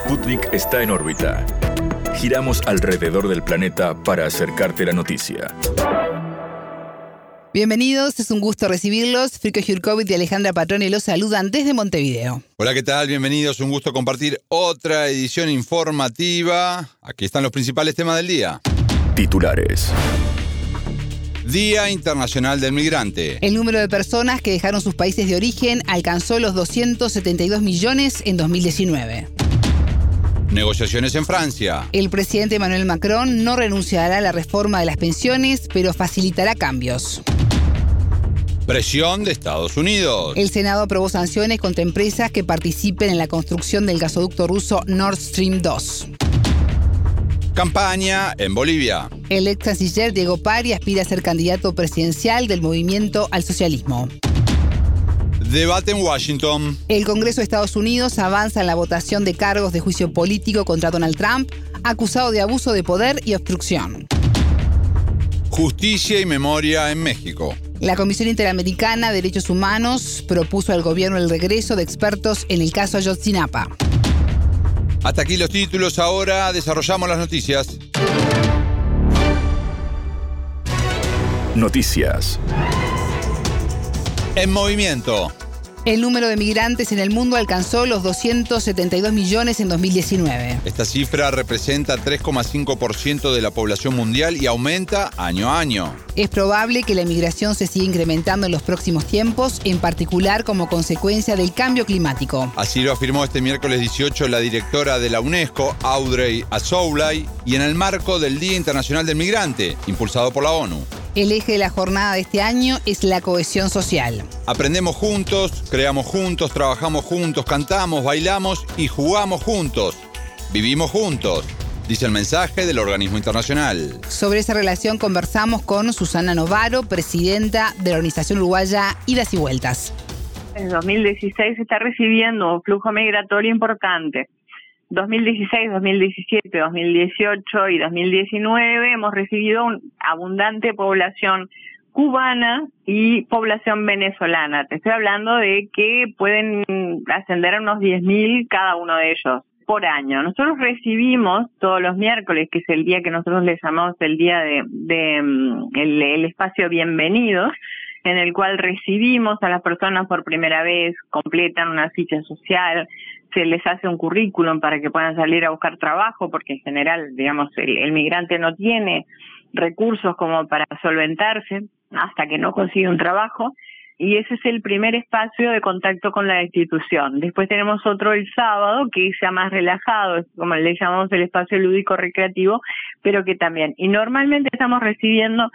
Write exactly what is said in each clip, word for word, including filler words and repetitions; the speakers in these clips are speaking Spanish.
Sputnik está en órbita. Giramos alrededor del planeta para acercarte la noticia. Bienvenidos, es un gusto recibirlos. Frico Jurkovic y Alejandra Patrone los saludan desde Montevideo. Hola, ¿qué tal? Bienvenidos, un gusto compartir otra edición informativa. Aquí están los principales temas del día. Titulares. Día Internacional del Migrante. El número de personas que dejaron sus países de origen alcanzó los doscientos setenta y dos millones en dos mil diecinueve. Negociaciones en Francia. El presidente Emmanuel Macron no renunciará a la reforma de las pensiones, pero facilitará cambios. Presión de Estados Unidos. El Senado aprobó sanciones contra empresas que participen en la construcción del gasoducto ruso Nord Stream dos. Campaña en Bolivia. El ex canciller Diego Pari aspira a ser candidato presidencial del Movimiento al Socialismo. Debate en Washington. El Congreso de Estados Unidos avanza en la votación de cargos de juicio político contra Donald Trump, acusado de abuso de poder y obstrucción. Justicia y memoria en México. La Comisión Interamericana de Derechos Humanos propuso al gobierno el regreso de expertos en el caso Ayotzinapa. Hasta aquí los títulos, ahora desarrollamos las noticias. Noticias. En movimiento. El número de migrantes en el mundo alcanzó los doscientos setenta y dos millones en dos mil diecinueve. Esta cifra representa tres coma cinco por ciento de la población mundial y aumenta año a año. Es probable que la migración se siga incrementando en los próximos tiempos, en particular como consecuencia del cambio climático. Así lo afirmó este miércoles dieciocho la directora de la UNESCO, Audrey Azoulay, y en el marco del Día Internacional del Migrante, impulsado por la ONU. El eje de la jornada de este año es la cohesión social. Aprendemos juntos, creamos juntos, trabajamos juntos, cantamos, bailamos y jugamos juntos. Vivimos juntos, dice el mensaje del organismo internacional. Sobre esa relación conversamos con Susana Novaro, presidenta de la organización uruguaya Idas y Vueltas. En dos mil dieciséis se está recibiendo un flujo migratorio importante. dos mil dieciséis, dos mil diecisiete, dos mil dieciocho y dos mil diecinueve hemos recibido una abundante población cubana y población venezolana. Te estoy hablando de que pueden ascender a unos diez mil cada uno de ellos por año. Nosotros recibimos todos los miércoles, que es el día que nosotros le llamamos el día de, de el, el espacio Bienvenidos, en el cual recibimos a las personas por primera vez, completan una ficha social, se les hace un currículum para que puedan salir a buscar trabajo, porque en general, digamos, el, el migrante no tiene recursos como para solventarse hasta que no consigue un trabajo, y ese es el primer espacio de contacto con la institución. Después tenemos otro el sábado, que sea más relajado, es como le llamamos el espacio lúdico recreativo, pero que también, y normalmente estamos recibiendo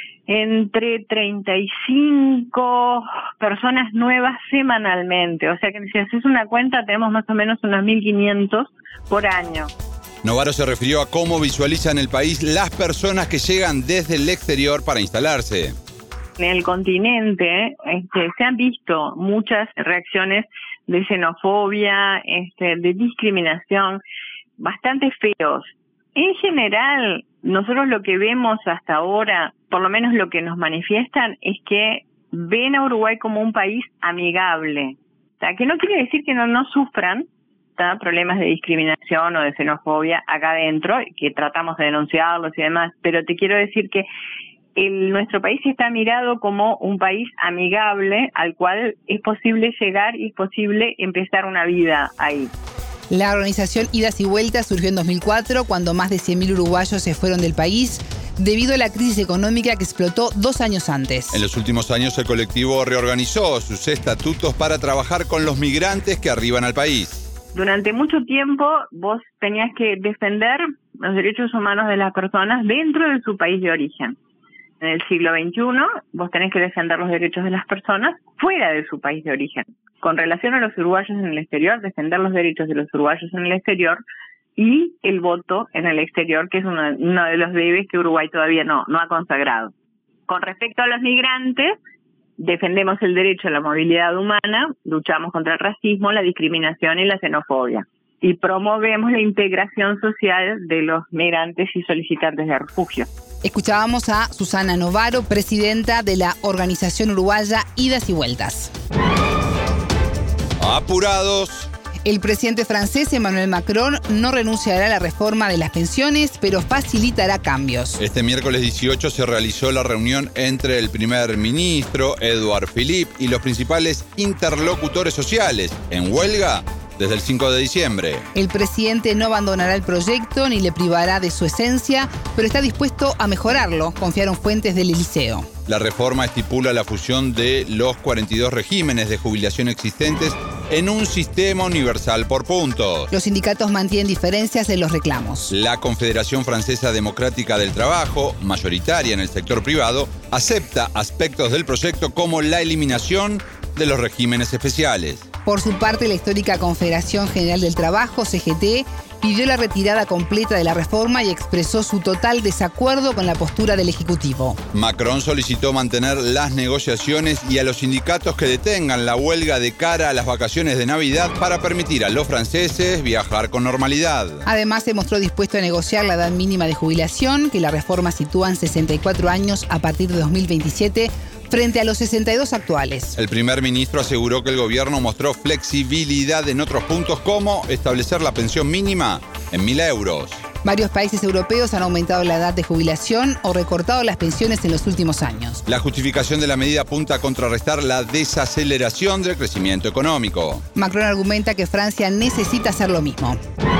entre treinta y cinco personas nuevas semanalmente. O sea que si haces una cuenta, tenemos más o menos unos mil quinientos por año. Novaro se refirió a cómo visualizan el país las personas que llegan desde el exterior para instalarse. En el continente este, se han visto muchas reacciones de xenofobia, este, de discriminación, bastante feos. En general, nosotros lo que vemos hasta ahora, por lo menos lo que nos manifiestan, es que ven a Uruguay como un país amigable. O sea, que no quiere decir que no, no sufran ¿tá? problemas de discriminación o de xenofobia acá adentro, que tratamos de denunciarlos y demás, pero te quiero decir que el, nuestro país está mirado como un país amigable al cual es posible llegar y es posible empezar una vida ahí. La organización Idas y Vueltas surgió en dos mil cuatro, cuando más de cien mil uruguayos se fueron del país debido a la crisis económica que explotó dos años antes. En los últimos años el colectivo reorganizó sus estatutos para trabajar con los migrantes que arriban al país. Durante mucho tiempo vos tenías que defender los derechos humanos de las personas dentro de su país de origen. En el siglo veintiuno vos tenés que defender los derechos de las personas fuera de su país de origen. Con relación a los uruguayos en el exterior, defender los derechos de los uruguayos en el exterior y el voto en el exterior, que es uno, uno de los debes que Uruguay todavía no, no ha consagrado. Con respecto a los migrantes, defendemos el derecho a la movilidad humana, luchamos contra el racismo, la discriminación y la xenofobia. Y promovemos la integración social de los migrantes y solicitantes de refugio. Escuchábamos a Susana Novaro, presidenta de la organización uruguaya Idas y Vueltas. Apurados. El presidente francés Emmanuel Macron no renunciará a la reforma de las pensiones, pero facilitará cambios. Este miércoles dieciocho se realizó la reunión entre el primer ministro, Edouard Philippe, y los principales interlocutores sociales, en huelga desde el cinco de diciembre. El presidente no abandonará el proyecto ni le privará de su esencia, pero está dispuesto a mejorarlo, confiaron fuentes del Eliseo. La reforma estipula la fusión de los cuarenta y dos regímenes de jubilación existentes en un sistema universal por puntos. Los sindicatos mantienen diferencias en los reclamos. La Confederación Francesa Democrática del Trabajo, mayoritaria en el sector privado, acepta aspectos del proyecto como la eliminación de los regímenes especiales. Por su parte, la histórica Confederación General del Trabajo, C G T, pidió la retirada completa de la reforma y expresó su total desacuerdo con la postura del Ejecutivo. Macron solicitó mantener las negociaciones y a los sindicatos que detengan la huelga de cara a las vacaciones de Navidad para permitir a los franceses viajar con normalidad. Además, se mostró dispuesto a negociar la edad mínima de jubilación, que la reforma sitúa en sesenta y cuatro años a partir de dos mil veintisiete, frente a los sesenta y dos actuales. El primer ministro aseguró que el gobierno mostró flexibilidad en otros puntos, como establecer la pensión mínima en mil euros. Varios países europeos han aumentado la edad de jubilación o recortado las pensiones en los últimos años. La justificación de la medida apunta a contrarrestar la desaceleración del crecimiento económico. Macron argumenta que Francia necesita hacer lo mismo.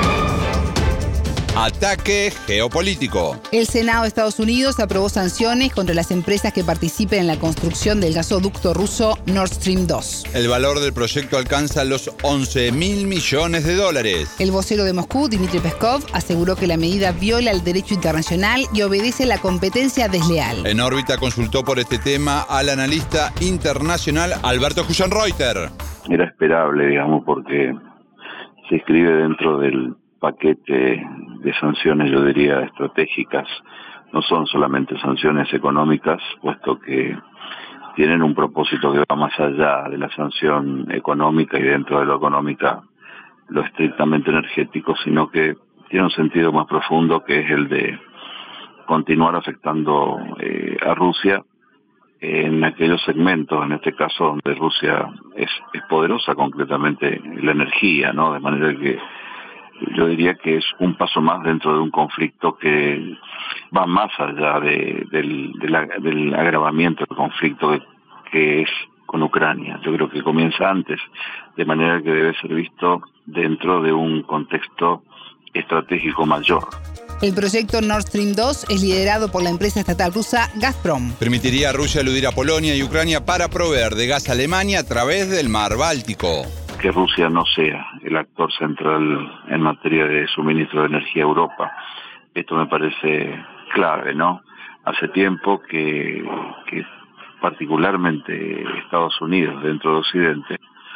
Ataque geopolítico. El Senado de Estados Unidos aprobó sanciones contra las empresas que participen en la construcción del gasoducto ruso Nord Stream dos. El valor del proyecto alcanza los once mil millones de dólares. El vocero de Moscú, Dmitry Peskov, aseguró que la medida viola el derecho internacional y obedece la competencia desleal. En órbita consultó por este tema al analista internacional Alberto Hugenreuter. Era esperable, digamos, porque se inscribe dentro del paquete de sanciones, yo diría, estratégicas. No son solamente sanciones económicas, puesto que tienen un propósito que va más allá de la sanción económica y dentro de lo económica lo estrictamente energético, sino que tiene un sentido más profundo, que es el de continuar afectando eh, a Rusia en aquellos segmentos, en este caso donde Rusia es, es poderosa, concretamente la energía, ¿no? De manera que yo diría que es un paso más dentro de un conflicto que va más allá de, del, de la, del agravamiento del conflicto que, que es con Ucrania. Yo creo que comienza antes, de manera que debe ser visto dentro de un contexto estratégico mayor. El proyecto Nord Stream dos es liderado por la empresa estatal rusa Gazprom. Permitiría a Rusia eludir a Polonia y Ucrania para proveer de gas a Alemania a través del mar Báltico. Que Rusia no sea el actor central en materia de suministro de energía a Europa. Esto me parece clave, ¿no? Hace tiempo que, que particularmente Estados Unidos, dentro de Occidente,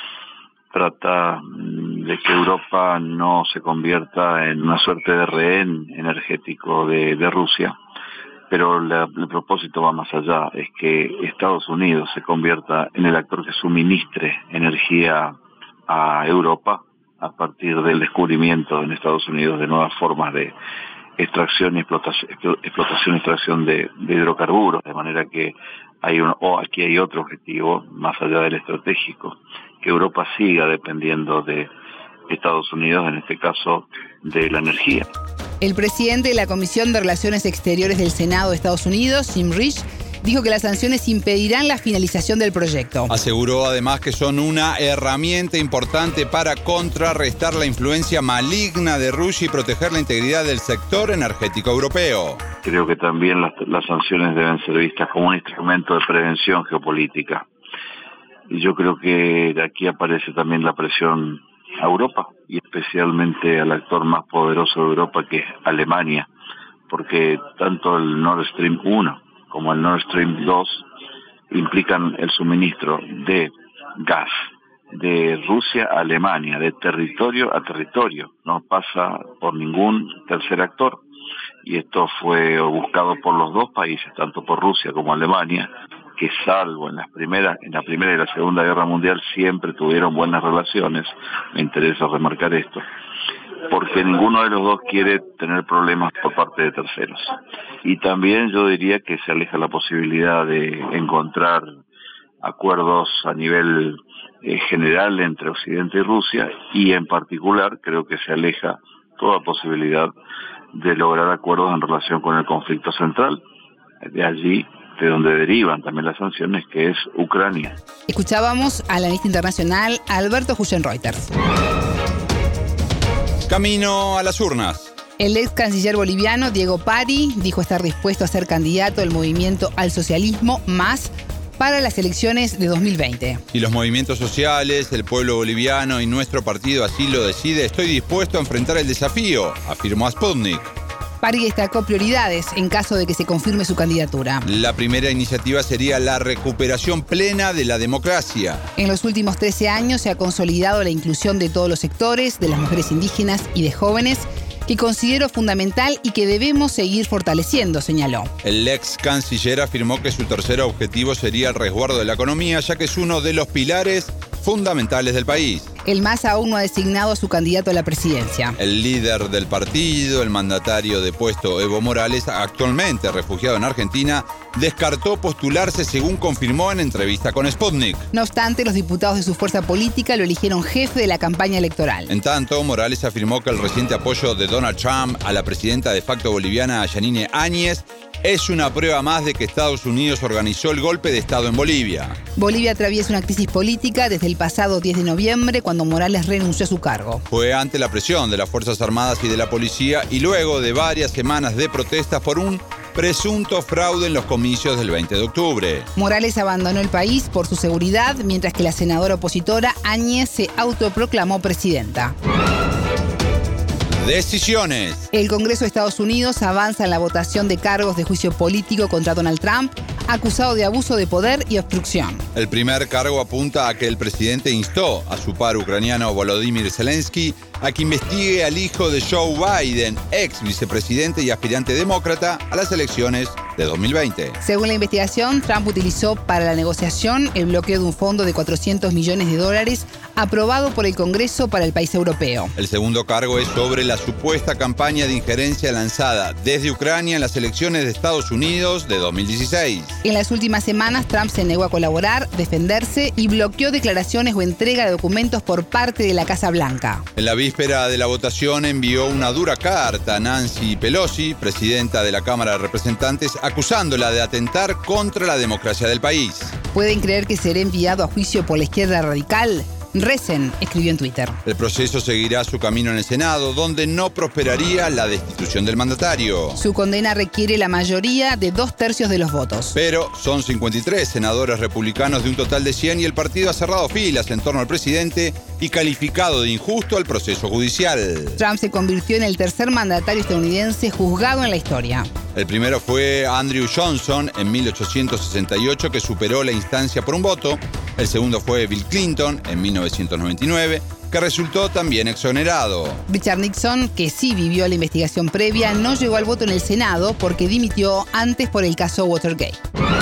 trata de que Europa no se convierta en una suerte de rehén energético de, de Rusia. Pero la, el propósito va más allá, es que Estados Unidos se convierta en el actor que suministre energía a Europa a partir del descubrimiento en Estados Unidos de nuevas formas de extracción y explotación, explotación y extracción de, de hidrocarburos, de manera que hay un, o aquí hay otro objetivo más allá del estratégico, que Europa siga dependiendo de Estados Unidos, en este caso de la energía. El presidente de la Comisión de Relaciones Exteriores del Senado de Estados Unidos, Jim Risch, dijo que las sanciones impedirán la finalización del proyecto. Aseguró además que son una herramienta importante para contrarrestar la influencia maligna de Rusia y proteger la integridad del sector energético europeo. Creo que también las, las sanciones deben ser vistas como un instrumento de prevención geopolítica. Y yo creo que de aquí aparece también la presión a Europa, y especialmente al actor más poderoso de Europa, que es Alemania, porque tanto el Nord Stream uno como el Nord Stream dos implican el suministro de gas de Rusia a Alemania, de territorio a territorio, no pasa por ningún tercer actor. Y esto fue buscado por los dos países, tanto por Rusia como Alemania, que salvo en las primeras, en la Primera y la Segunda Guerra Mundial siempre tuvieron buenas relaciones. Me interesa remarcar esto, porque ninguno de los dos quiere tener problemas por parte de terceros. Y también yo diría que se aleja la posibilidad de encontrar acuerdos a nivel eh, general entre Occidente y Rusia, y en particular creo que se aleja toda posibilidad de lograr acuerdos en relación con el conflicto central, de allí de donde derivan también las sanciones, que es Ucrania. Escuchábamos al analista internacional Alberto Huyenreuter. Camino a las urnas. El ex canciller boliviano Diego Pari dijo estar dispuesto a ser candidato del movimiento al socialismo más para las elecciones de dos mil veinte. Si los movimientos sociales, el pueblo boliviano y nuestro partido así lo decide, estoy dispuesto a enfrentar el desafío, afirmó a Sputnik. Pari destacó prioridades en caso de que se confirme su candidatura. La primera iniciativa sería la recuperación plena de la democracia. En los últimos trece años se ha consolidado la inclusión de todos los sectores, de las mujeres indígenas y de jóvenes, que considero fundamental y que debemos seguir fortaleciendo, señaló. El ex canciller afirmó que su tercer objetivo sería el resguardo de la economía, ya que es uno de los pilares fundamentales del país. El M A S aún no ha designado a su candidato a la presidencia. El líder del partido, el mandatario depuesto Evo Morales, actualmente refugiado en Argentina, descartó postularse según confirmó en entrevista con Sputnik. No obstante, los diputados de su fuerza política lo eligieron jefe de la campaña electoral. En tanto, Morales afirmó que el reciente apoyo de Donald Trump a la presidenta de facto boliviana Yanine Áñez es una prueba más de que Estados Unidos organizó el golpe de Estado en Bolivia. Bolivia atraviesa una crisis política desde el pasado diez de noviembre, cuando Morales renunció a su cargo. Fue ante la presión de las Fuerzas Armadas y de la policía y luego de varias semanas de protestas por un presunto fraude en los comicios del veinte de octubre. Morales abandonó el país por su seguridad, mientras que la senadora opositora Áñez se autoproclamó presidenta. Decisiones. El Congreso de Estados Unidos avanza en la votación de cargos de juicio político contra Donald Trump, acusado de abuso de poder y obstrucción. El primer cargo apunta a que el presidente instó a su par ucraniano Volodymyr Zelensky a que investigue al hijo de Joe Biden, ex vicepresidente y aspirante demócrata, a las elecciones de dos mil veinte. Según la investigación, Trump utilizó para la negociación el bloqueo de un fondo de cuatrocientos millones de dólares aprobado por el Congreso para el país europeo. El segundo cargo es sobre la supuesta campaña de injerencia lanzada desde Ucrania en las elecciones de Estados Unidos de dos mil dieciséis. En las últimas semanas, Trump se negó a colaborar, defenderse y bloqueó declaraciones o entrega de documentos por parte de la Casa Blanca. En la víspera de la votación envió una dura carta a Nancy Pelosi, presidenta de la Cámara de Representantes, acusándola de atentar contra la democracia del país. ¿Pueden creer que será enviado a juicio por la izquierda radical? Recen, escribió en Twitter. El proceso seguirá su camino en el Senado, donde no prosperaría la destitución del mandatario. Su condena requiere la mayoría de dos tercios de los votos. Pero son cincuenta y tres senadores republicanos de un total de cien y el partido ha cerrado filas en torno al presidente y calificado de injusto el proceso judicial. Trump se convirtió en el tercer mandatario estadounidense juzgado en la historia. El primero fue Andrew Johnson en mil ochocientos sesenta y ocho, que superó la instancia por un voto. El segundo fue Bill Clinton en mil novecientos noventa y nueve, que resultó también exonerado. Richard Nixon, que sí vivió la investigación previa, no llegó al voto en el Senado porque dimitió antes por el caso Watergate.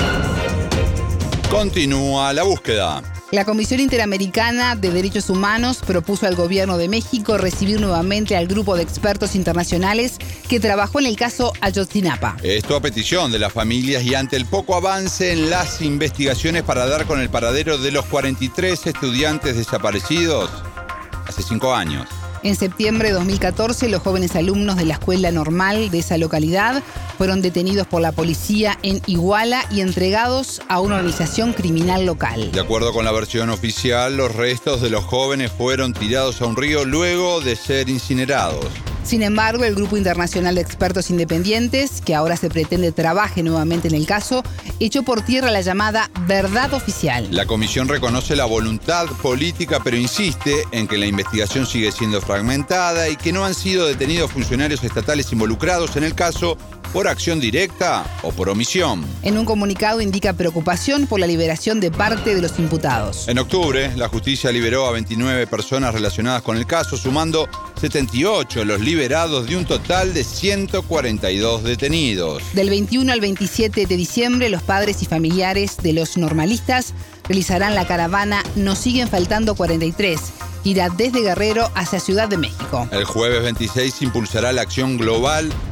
Continúa la búsqueda. La Comisión Interamericana de Derechos Humanos propuso al gobierno de México recibir nuevamente al grupo de expertos internacionales que trabajó en el caso Ayotzinapa. Esto a petición de las familias y ante el poco avance en las investigaciones para dar con el paradero de los cuarenta y tres estudiantes desaparecidos hace cinco años. En septiembre de dos mil catorce, los jóvenes alumnos de la escuela normal de esa localidad fueron detenidos por la policía en Iguala y entregados a una organización criminal local. De acuerdo con la versión oficial, los restos de los jóvenes fueron tirados a un río luego de ser incinerados. Sin embargo, el Grupo Internacional de Expertos Independientes, que ahora se pretende trabaje nuevamente en el caso, echó por tierra la llamada verdad oficial. La comisión reconoce la voluntad política, pero insiste en que la investigación sigue siendo fragmentada y que no han sido detenidos funcionarios estatales involucrados en el caso por acción directa o por omisión. En un comunicado indica preocupación por la liberación de parte de los imputados. En octubre, la justicia liberó a veintinueve personas relacionadas con el caso, sumando setenta y ocho los liberados de un total de ciento cuarenta y dos detenidos. Del veintiuno al veintisiete de diciembre, los padres y familiares de los normalistas realizarán la caravana Nos siguen faltando cuarenta y tres. Irá desde Guerrero hacia Ciudad de México. El jueves veintiséis se impulsará la acción global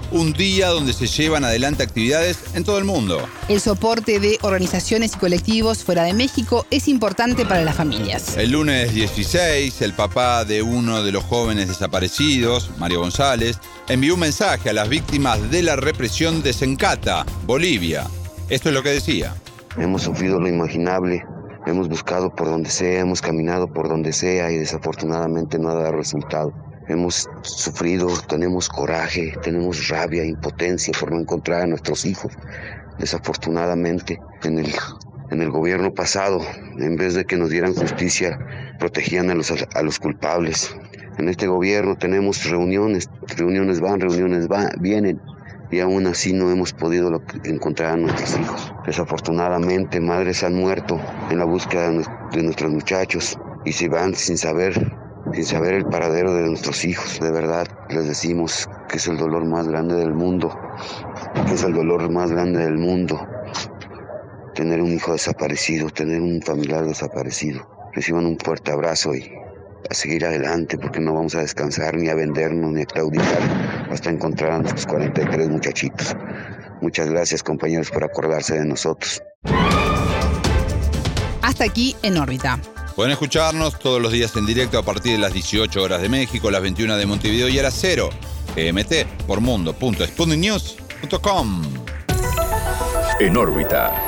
un día donde se llevan adelante actividades en todo el mundo. El soporte de organizaciones y colectivos fuera de México es importante para las familias. El lunes dieciséis, el papá de uno de los jóvenes desaparecidos, Mario González, envió un mensaje a las víctimas de la represión de Sencata, Bolivia. Esto es lo que decía. Hemos sufrido lo imaginable, hemos buscado por donde sea, hemos caminado por donde sea y desafortunadamente no ha dado resultado. Hemos sufrido, tenemos coraje, tenemos rabia, impotencia por no encontrar a nuestros hijos. Desafortunadamente, en el, en el gobierno pasado, en vez de que nos dieran justicia, protegían a los, a los culpables. En este gobierno tenemos reuniones, reuniones van, reuniones van, vienen, y aún así no hemos podido encontrar a nuestros hijos. Desafortunadamente, madres han muerto en la búsqueda de nuestros muchachos y se van sin saber sin saber el paradero de nuestros hijos. De verdad, les decimos que es el dolor más grande del mundo, que es el dolor más grande del mundo, tener un hijo desaparecido, tener un familiar desaparecido. Reciban un fuerte abrazo y a seguir adelante, porque no vamos a descansar, ni a vendernos, ni a claudicar, hasta encontrar a nuestros cuarenta y tres muchachitos. Muchas gracias, compañeros, por acordarse de nosotros. Hasta aquí En órbita. Pueden escucharnos todos los días en directo a partir de las dieciocho horas de México, las veintiuna de Montevideo y a las cero G M T por mundo punto sputnik news punto com. En órbita.